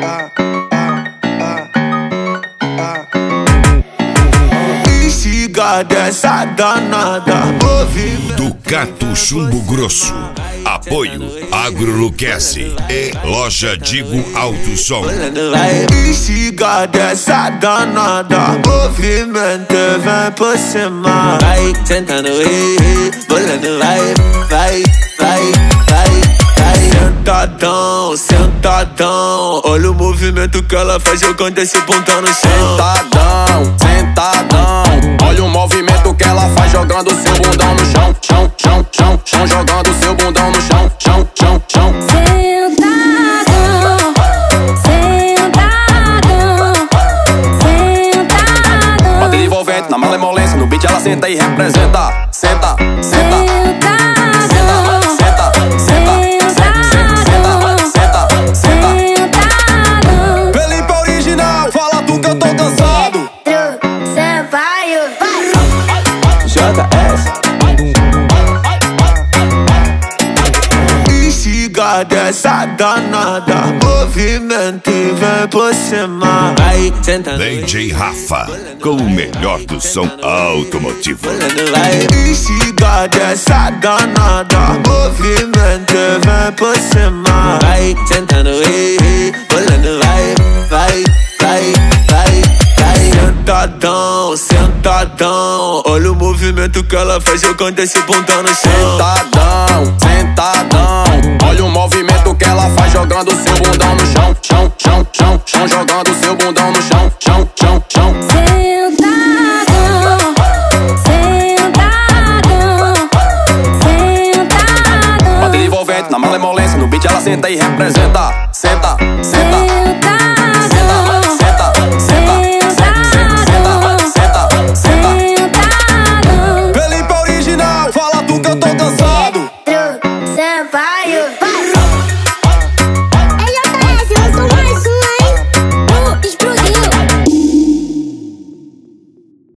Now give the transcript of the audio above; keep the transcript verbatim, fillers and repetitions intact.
Instiga dessa danada. Ducato Chumbo Grosso. Apoio Agroluquece e Loja Digo Alto Som. Instiga dessa danada. Movimento vem por cima. Vai sentando, bolando, vai, vai, vai, vai. Sentadão, sentadão. Olha o movimento que ela faz jogando esse bundão no chão. Sentadão, sentadão. Olha o movimento que ela faz jogando seu bundão no chão. Chão, chão, chão, chão. Jogando seu bundão no chão. Chão, chão, chão. Sentadão, sentadão, sentadão. Bateria envolvente na malemolência. No beat ela senta e representa. Senta, senta. Instiga dessa danada. Movimento e vem por cima. Vai sentando. D J Rafa, com o melhor do som automotivo. Instiga dessa danada. Movimento e vem por cima. Vai sentando, bolando, vai, vai, vai, vai, vai. Sentadão, sentadão. Olha o movimento que ela faz jogando esse bundão no chão. Sentadão, sentadão. Olha o movimento que ela faz jogando seu bundão no chão. Chão, chão, chão, chão. Jogando seu bundão no chão. Chão, chão, chão. Sentadão, sentadão, sentadão. Bateria envolvente na malemolência. No beat ela senta e representa.